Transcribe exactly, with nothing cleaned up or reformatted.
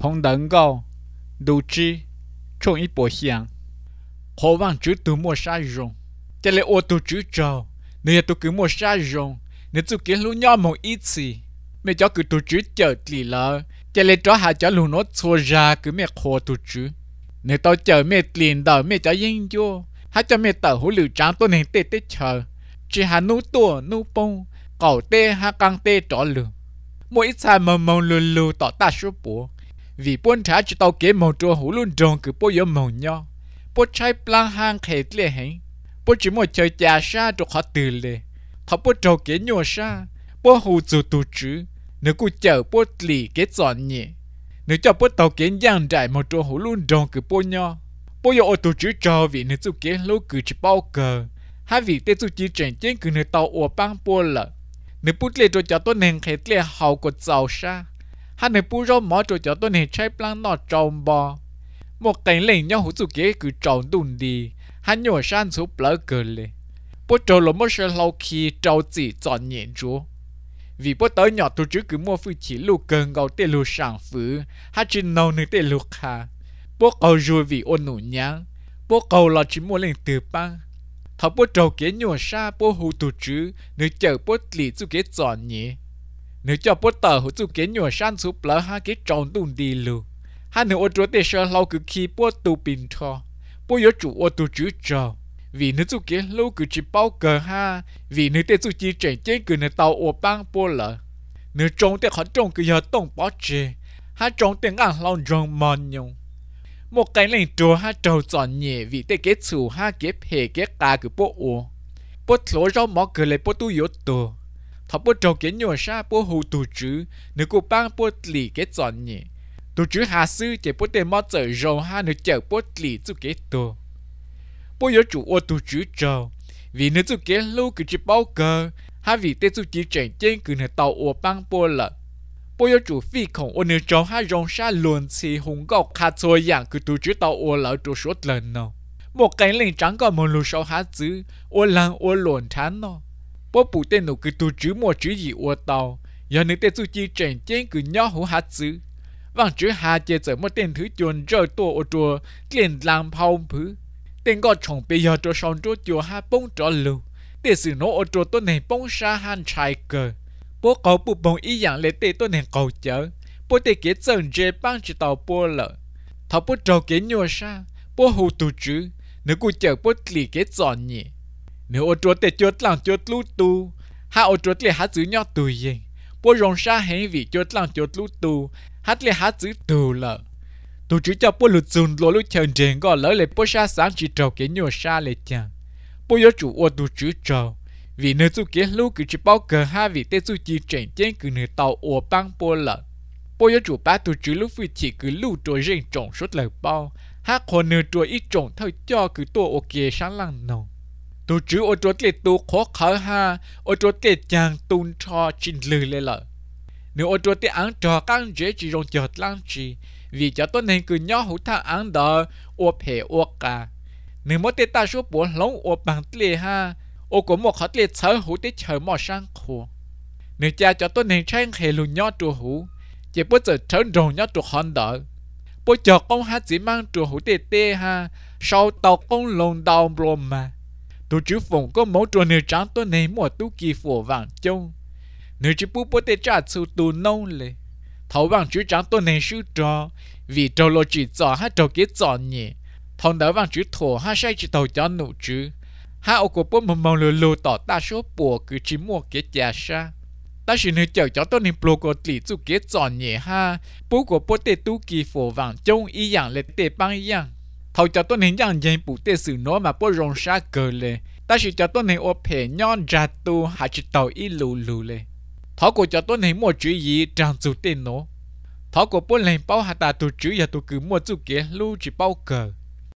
thông đấng gạo đủ chi trong ít bộ hàng khó vang chữ từ mua sa rồng cho lấy ô tô chữ trâu nếu tôi cứ mua sa rồng nếu tôi kiếm lu nhau một ít gì mẹ cho cứ tôi chữ chờ lì lợ cho lấy cho hai cho lu nó xua ra cứ mẹ khó tôi chữ nếu tao chờ mẹ liền đợi mẹ cho yên vô hai cho mẹ tờ hữu lựu trắng tôi nên tê tê chờ chỉ hà nô tua nô bông cẩu tê ha căng tê trọ lửa mỗi ít sai mờ mờ lù lù tỏ ta số bùa vì buôn trả chỉ tao kế màu trâu hữu luôn tròn cứ bố yếu màu nho bố trái plan hang khét lệ hẹn bố chỉ một chơi trà sa cho họ từ lệ thọ bố trâu kế nhua sa bố hù dù tù chữ nếu cô chờ bố lì kế chọn nhẹ nếu cho bố tàu kế giang trải màu trâu hữu luôn tròn cứ bố nho bố yếu ô tô chữ trò vì nếu chú kế lô cứ chỉ bao cờ hai vị tê chú chỉ chuyển trên cứ nếu tàu ô băng bố lợ nếu bút lệ cho cho tôi nên khét lệ hậu của giàu sa hai nếu bút rau mỏ cho cho tôi nên trái plan nọ tròn bò một cảnh lệnh nhau hữu chú kế cứ tròn đun đi hai nhổ san số bờ cờ lệ bố trâu lỗ mất sẽ lâu khi trâu chỉ chọn nhện chúa vì bố tới nhỏ tôi chứ cứ mua phi chỉ lù cơn gạo tê lù sảng phứ hai chỉ nâu nơi tê lù khà bố cầu rồi vì ôn nụ nhang bố cầu là chỉ mua lên từ băng thọ bố trâu kế nhổ sa bố hù tụ chứ nếu chờ bố lì chú kế chọn nhẹ nếu cho bố tờ hữu chú kế nhổ san số bờ hai kế tròn đun đi lù hai nếu ô tô tê sẽ lâu cứ khi bố tụ bình thọ bố yếu chủ ô tô chữ trò vì nếu chú kế lâu cứ chỉ bao cờ ha vì nếu tê chú chỉ chạy trên cứ nếu tàu ô băng bố lợ nếu trông tê khó trông cứ giờ tông bó chê hai trông tê ngang lòng rong mòn nhung một cái lệnh trò hai trâu chọn nhẹ vì tê kế chủ hai kế hề kế cả cứ bố ô bố thổ rau mỏ cứ lấy bố tu yếu tổ thọ bố trâu kế nhua sa bố hù tù chữ nếu cô băng bố lì kế chọn nhẹ tù chữ hà sư chỉ bố tê mò chở rau ha nếu chở bố lì chú kế tổ bố yếu chủ ô tù chữ trâu vì nếu chú kế lâu cứ chỉ bao cờ hai vì tê chú chỉ chạy trên cứ nếu tàu ô băng bố lợ bố yếu chủ phi khổng ô nếu trâu hai rong sa luồn xì hùng gọc khá xôi dạng cứ tù chữ tàu ô lợ trù suốt lần nào một cái lệnh trắng còn một lù sâu há chữ ô lăng ô luồn thán nó bố bù tên nụ cứ tù chữ một chữ gì ô tàu giờ nếu tê chú chỉ chạy trên cứ nhỏ hú há chữ vang chữ hà chế trở một tên thứ chuồn rơi tổ ô chùa liền làm phong phứ tên gọi chồng bây giờ cho xong cho chùa ha bông trở lưu để xử nó ô chùa tôi này bông xa han trai cờ bố có bù bông ý dạng lấy tê tôi này cầu chở bố tê kế dần dê băng chỉ tàu bố lợ thọ bố trâu kế nhua xa bố hù tù chữ nếu cô chở bố lì kế dọn nhỉ nếu ô chùa tê chốt lăng chốt lú tu ha ô chùa tê hát chữ nhỏ tù yên bố rong xa hẹn vì chốt lăng chốt lú tu hát lê hát chữ tù lợ tù chữ cho bố lụt dùn lỗ lũ chờn rèn gọi lỡ lệ bố xa sáng chỉ trầu kế nhua xa lệ chàng bố yếu chủ ô tù chữ trầu vì nơi chú kế lưu cứ chỉ bao cờ ha vì tê chú chỉ chạy trên cứ nơi tàu ô băng bố lợ bố yếu chủ bá tù chữ lúc phi chỉ cứ lưu trôi rèn trồng suốt lời bao hát còn nơi trôi ít trồng thôi cho cứ tổ ô kê sáng lăng nồng tù chữ ô trôi lệ tù khó khở ha ô trôi lệ chàng tùn cho trình lư lệ lợ nếu ô trôi lệ ăn trò căng dễ chỉ rong chợt lăng chỉ vì cho tôi nên cứ nhỏ hữu thang ăn đỡ ô phê ô cả nếu mỗi tê ta số bốn lông ô bằng lệ ha ô của một khó lệ chở hữu tê chở mò sang khổ nếu cha cho tôi nên tranh hệ lù nhỏ trù hữu chỉ bố giờ chở rồng nhỏ trù hòn đỡ bố cho con hát chỉ mang trù hữu tê tê ha sau tàu con lồng đào blom mà tụ chữ phồng có mẫu trù nếu trắng tôi nên mua tú kỳ phổ vàng trông nếu chỉ bố bố tê trả sự tù nông lệ thấu vàng chữ trắng tôi nên sư trò vì trâu lô chỉ giỏ hát trâu kế giỏ nhẹ thằng đó vàng chữ thổ hát say chỉ tàu cho nụ chữ hát ô của bố mầm mầm lù lù tỏ ta số bùa cứ chỉ mua kế chả sa ta chỉ nếu chờ cho tôi nên bồ của tỷ chú kế giỏ nhẹ ha bố của bố tê tu kỳ phổ vàng trông ý dạng lệ tê băng dạng thầu cho tôi nên dạng dành bù tê xử nó mà bố rong sa cờ lệ ta chỉ cho tôi nên ô phê nhon ra tu hạ chỉ tàu ý lù lù lệ thọ của cho tôi nên mua chữ gì trang chủ tên nó thọ của bố lên bao hạt ta tu chữ ya tu cứ mua chú kế lưu chỉ bao cờ